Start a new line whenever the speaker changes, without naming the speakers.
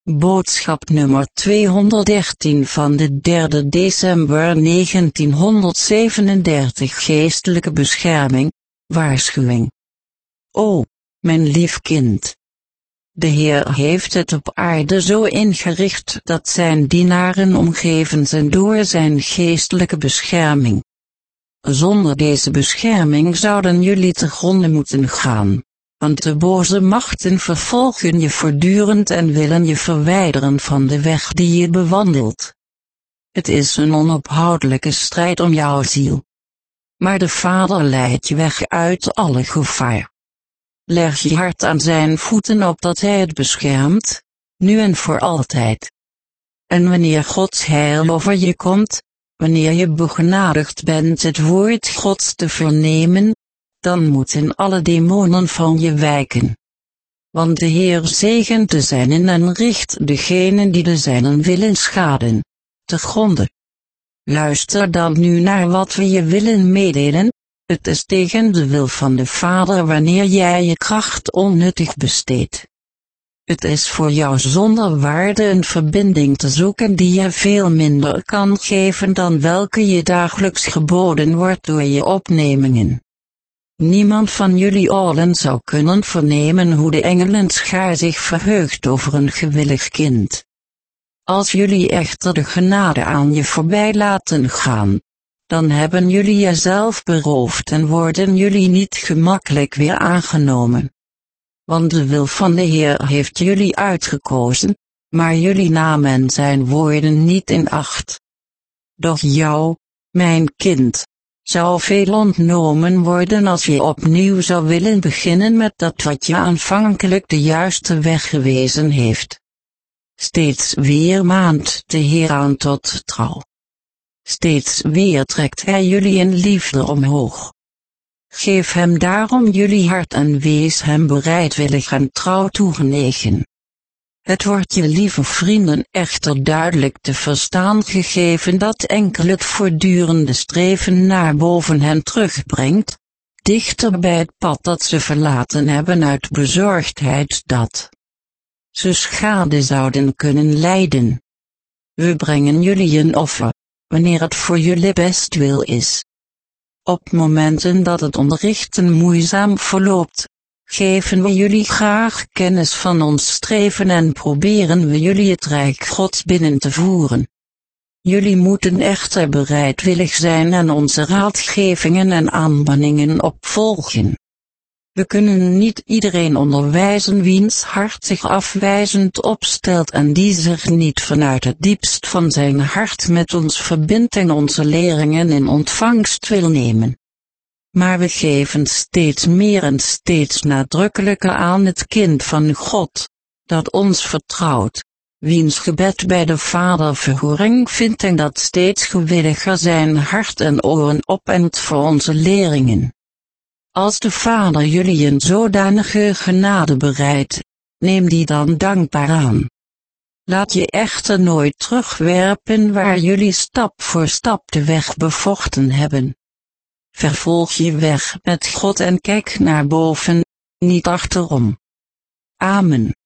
Boodschap nummer 213 van de 3 december 1937. Geestelijke bescherming, waarschuwing. O, mijn lief kind. De Heer heeft het op aarde zo ingericht dat zijn dienaren omgeven zijn door zijn geestelijke bescherming. Zonder deze bescherming zouden jullie te gronde moeten gaan. Want de boze machten vervolgen je voortdurend en willen je verwijderen van de weg die je bewandelt. Het is een onophoudelijke strijd om jouw ziel. Maar de Vader leidt je weg uit alle gevaar. Leg je hart aan zijn voeten opdat hij het beschermt, nu en voor altijd. En wanneer Gods heil over je komt, wanneer je begenadigd bent het woord Gods te vernemen, dan moeten alle demonen van je wijken. Want de Heer zegent de zijnen en richt degenen die de zijnen willen schaden, te gronde. Luister dan nu naar wat we je willen meedelen. Het is tegen de wil van de Vader wanneer jij je kracht onnuttig besteedt. Het is voor jou zonder waarde een verbinding te zoeken die je veel minder kan geven dan welke je dagelijks geboden wordt door je opnemingen. Niemand van jullie allen zou kunnen vernemen hoe de engelenschaar zich verheugt over een gewillig kind. Als jullie echter de genade aan je voorbij laten gaan, dan hebben jullie jezelf beroofd en worden jullie niet gemakkelijk weer aangenomen. Want de wil van de Heer heeft jullie uitgekozen, maar jullie namen zijn woorden niet in acht. Doch jou, mijn kind, zou veel ontnomen worden als je opnieuw zou willen beginnen met dat wat je aanvankelijk de juiste weg gewezen heeft. Steeds weer maant de Heer aan tot trouw. Steeds weer trekt hij jullie in liefde omhoog. Geef hem daarom jullie hart en wees hem bereidwillig en trouw toegenegen. Het wordt je lieve vrienden echter duidelijk te verstaan gegeven dat enkel het voortdurende streven naar boven hen terugbrengt, dichter bij het pad dat ze verlaten hebben uit bezorgdheid dat ze schade zouden kunnen lijden. We brengen jullie een offer, wanneer het voor jullie bestwil is. Op momenten dat het onderrichten moeizaam verloopt, geven we jullie graag kennis van ons streven en proberen we jullie het Rijk Gods binnen te voeren. Jullie moeten echter bereidwillig zijn en onze raadgevingen en aanmaningen opvolgen. We kunnen niet iedereen onderwijzen wiens hart zich afwijzend opstelt en die zich niet vanuit het diepst van zijn hart met ons verbindt en onze leringen in ontvangst wil nemen. Maar we geven steeds meer en steeds nadrukkelijker aan het kind van God, dat ons vertrouwt, wiens gebed bij de Vader verhoring vindt en dat steeds gewilliger zijn hart en oren opent voor onze leringen. Als de Vader jullie een zodanige genade bereidt, neem die dan dankbaar aan. Laat je echter nooit terugwerpen waar jullie stap voor stap de weg bevochten hebben. Vervolg je weg met God en kijk naar boven, niet achterom. Amen.